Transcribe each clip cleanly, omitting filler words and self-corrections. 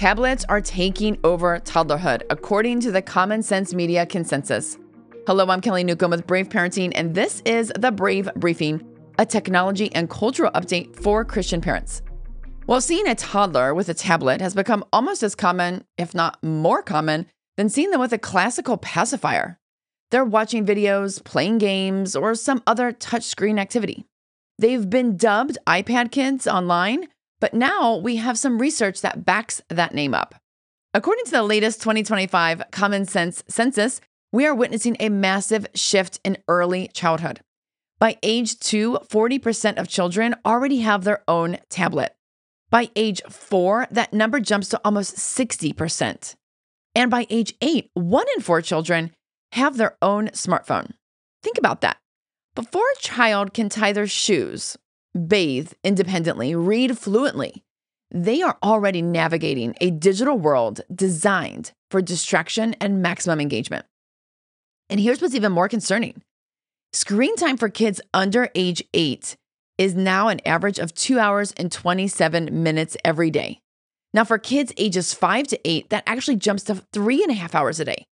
Tablets are taking over toddlerhood, according to the Common Sense Media consensus. Hello, I'm Kelly Newcomb with Brave Parenting, and this is the Brave Briefing, a technology and cultural update for Christian parents. Well, seeing a toddler with a tablet has become almost as common, if not more common, than seeing them with a classical pacifier. They're watching videos, playing games, or some other touchscreen activity. They've been dubbed iPad kids online, but now we have some research that backs that name up. According to the latest 2025 Common Sense census, we are witnessing a massive shift in early childhood. By age 2, 40% of children already have their own tablet. By age 4, that number jumps to almost 60%. And by age 8, 1 in 4 children have their own smartphone. Think about that. Before a child can tie their shoes, bathe independently, read fluently, they are already navigating a digital world designed for distraction and maximum engagement. And here's what's even more concerning. Screen time for kids under age 8 is now an average of 2 hours and 27 minutes every day. Now, for kids ages 5 to 8, that actually jumps to 3.5 hours a day.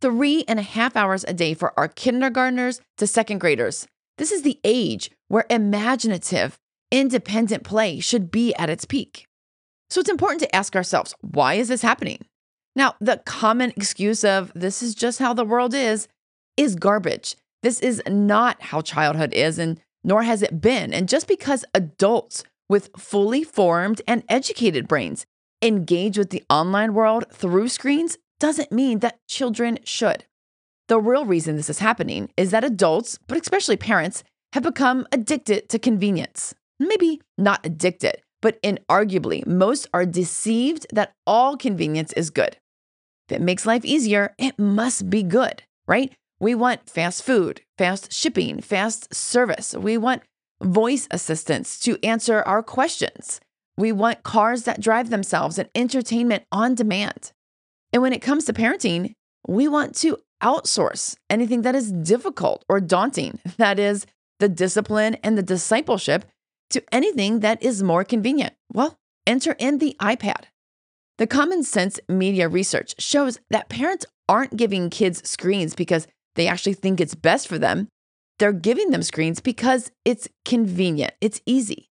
3.5 hours a day for our kindergartners to second graders. This is the age where imaginative, independent play should be at its peak. So it's important to ask ourselves, why is this happening? Now, the common excuse of this is just how the world is garbage. This is not how childhood is, and nor has it been. And just because adults with fully formed and educated brains engage with the online world through screens doesn't mean that children should. The real reason this is happening is that adults, but especially parents, have become addicted to convenience. Maybe not addicted, but inarguably, most are deceived that all convenience is good. If it makes life easier, it must be good, right? We want fast food, fast shipping, fast service. We want voice assistants to answer our questions. We want cars that drive themselves and entertainment on demand. And when it comes to parenting, we want to outsource anything that is difficult or daunting, that is, the discipline and the discipleship, to anything that is more convenient. Well, enter in the iPad. The Common Sense Media research shows that parents aren't giving kids screens because they actually think it's best for them. They're giving them screens because it's convenient, it's easy.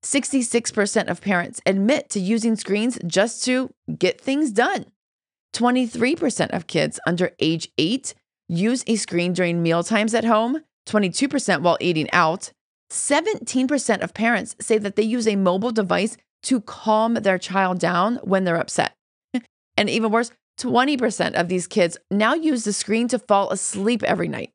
66% of parents admit to using screens just to get things done. 23% of kids under age 8 use a screen during meal times at home, 22% while eating out. 17% of parents say that they use a mobile device to calm their child down when they're upset. And even worse, 20% of these kids now use the screen to fall asleep every night.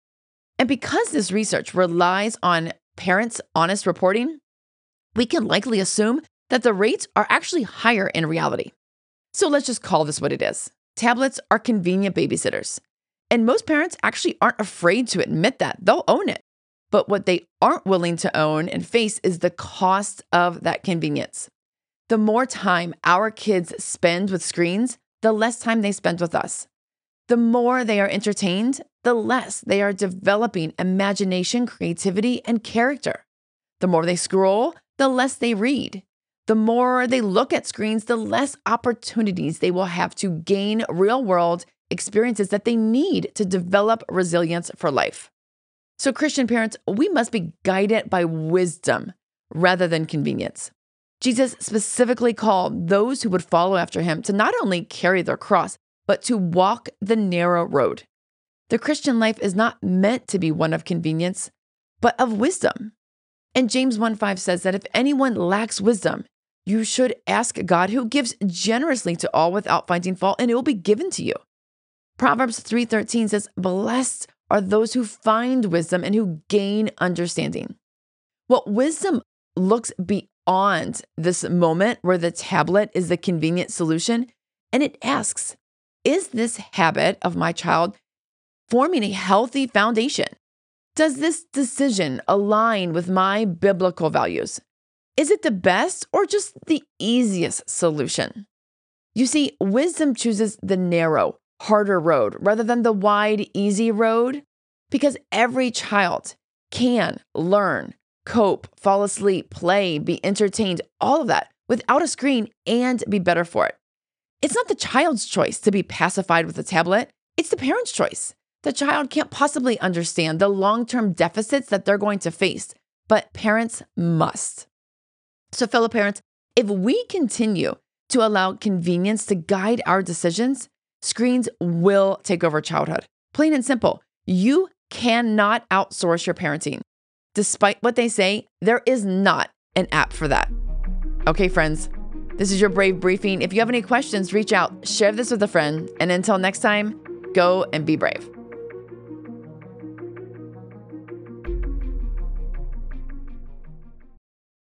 And because this research relies on parents' honest reporting, we can likely assume that the rates are actually higher in reality. So let's just call this what it is. Tablets are convenient babysitters. And most parents actually aren't afraid to admit that. They'll own it. But what they aren't willing to own and face is the cost of that convenience. The more time our kids spend with screens, the less time they spend with us. The more they are entertained, the less they are developing imagination, creativity, and character. The more they scroll, the less they read. The more they look at screens, the less opportunities they will have to gain real-world experiences that they need to develop resilience for life. So Christian parents, we must be guided by wisdom rather than convenience. Jesus specifically called those who would follow after him to not only carry their cross, but to walk the narrow road. The Christian life is not meant to be one of convenience, but of wisdom. And James 1:5 says that if anyone lacks wisdom, you should ask God, who gives generously to all without finding fault, and it will be given to you. Proverbs 3:13 says, blessed are those who find wisdom and who gain understanding. Well, wisdom looks beyond this moment where the tablet is the convenient solution, and it asks, is this habit of my child forming a healthy foundation? Does this decision align with my biblical values? Is it the best or just the easiest solution? You see, wisdom chooses the narrow, harder road rather than the wide, easy road, because every child can learn, cope, fall asleep, play, be entertained, all of that without a screen and be better for it. It's not the child's choice to be pacified with a tablet. It's the parent's choice. The child can't possibly understand the long-term deficits that they're going to face, but parents must. So fellow parents, if we continue to allow convenience to guide our decisions, screens will take over childhood. Plain and simple. You cannot outsource your parenting. Despite what they say, there is not an app for that. Okay, friends, this is your Brave Briefing. If you have any questions, reach out, share this with a friend, and until next time, go and be brave.